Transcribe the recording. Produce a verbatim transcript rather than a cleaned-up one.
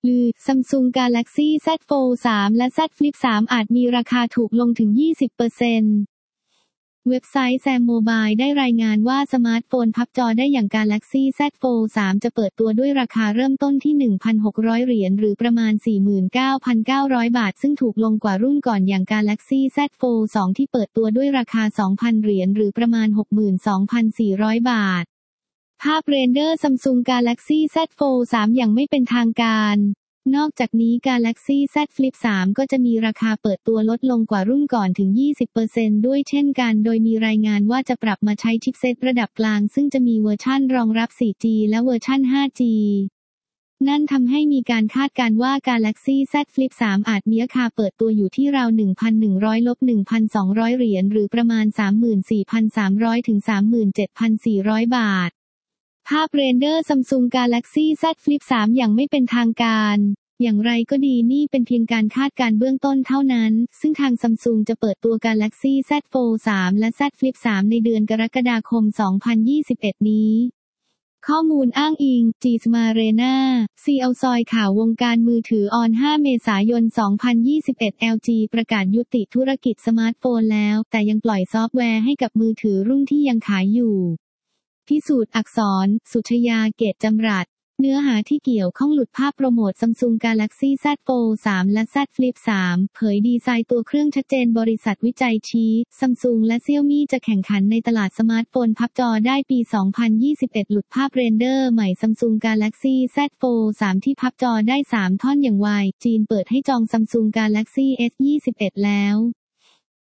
ลือ Samsung Galaxy แซด โฟลด์ ทรี และ Z Flip ทรี อาจมีราคาถูกลงถึง ยี่สิบเปอร์เซ็นต์ เว็บไซต์ แซม Mobile ได้รายงานว่าสมาร์ทโฟนพับจอได้อย่าง Galaxy แซด โฟลด์ ทรี จะเปิดตัวด้วยราคาเริ่มต้นที่ หนึ่งพันหกร้อย เหรียญหรือประมาณ สี่หมื่นเก้าพันเก้าร้อย บาทซึ่งถูกลงกว่ารุ่นก่อนอย่าง Galaxy แซด โฟลด์ ทู ที่เปิดตัวด้วยราคา สองพัน เหรียญหรือประมาณ หกหมื่นสองพันสี่ร้อย บาทภาพเรนเดอร์ Samsung Galaxy แซด โฟลด์ ทรี อย่างไม่เป็นทางการนอกจากนี้ Galaxy Z Flip ทรี ก็จะมีราคาเปิดตัวลดลงกว่ารุ่นก่อนถึง ยี่สิบเปอร์เซ็นต์ ด้วยเช่นกันโดยมีรายงานว่าจะปรับมาใช้ชิปเซ็ตระดับกลางซึ่งจะมีเวอร์ชั่นรองรับ โฟร์ จี และเวอร์ชั่น ไฟว์ จี นั่นทำให้มีการคาดการณ์ว่า Galaxy Z Flip ทรี อาจมีราคาเปิดตัวอยู่ที่ราว หนึ่งพันหนึ่งร้อย หนึ่งพันสองร้อย เหรียญหรือประมาณ สามหมื่นสี่พันสามร้อย ถึง สามหมื่นเจ็ดพันสี่ร้อย บาทภาพเรนเดอร์ Samsung Galaxy Z Flip ทรี อย่างไม่เป็นทางการอย่างไรก็ดีนี่เป็นเพียงการคาดการณ์เบื้องต้นเท่านั้นซึ่งทาง Samsung จะเปิดตัว Galaxy Z Fold ทรี และ Z Flip ทรี ในเดือนกรกฎาคม สองพันยี่สิบเอ็ด นี้ข้อมูลอ้างอิง จี สมาเรนา ซี เอล ซอยข่าววงการมือถือออน ห้า เมษายน สองพันยี่สิบเอ็ด แอล จี ประกาศยุติธุรกิจสมาร์ทโฟนแล้วแต่ยังปล่อยซอฟต์แวร์ให้กับมือถือรุ่นที่ยังขายอยู่พิสูจน์อักษร สุชยา เกตจำรัดเนื้อหาที่เกี่ยวข้องหลุดภาพโปรโมท Samsung Galaxy Z Fold ทรี และ Z Flip ทรี เผยดีไซน์ตัวเครื่องชัดเจนบริษัทวิจัยชี้ Samsung และ Xiaomi จะแข่งขันในตลาดสมาร์ทโฟนพับจอได้ปี สองพันยี่สิบเอ็ด หลุดภาพเรนเดอร์ใหม่ Samsung Galaxy Z Fold ทรี ที่พับจอได้ สาม ท่อนอย่างไวจีนเปิดให้จอง Samsung Galaxy เอส ยี่สิบเอ็ด แล้ว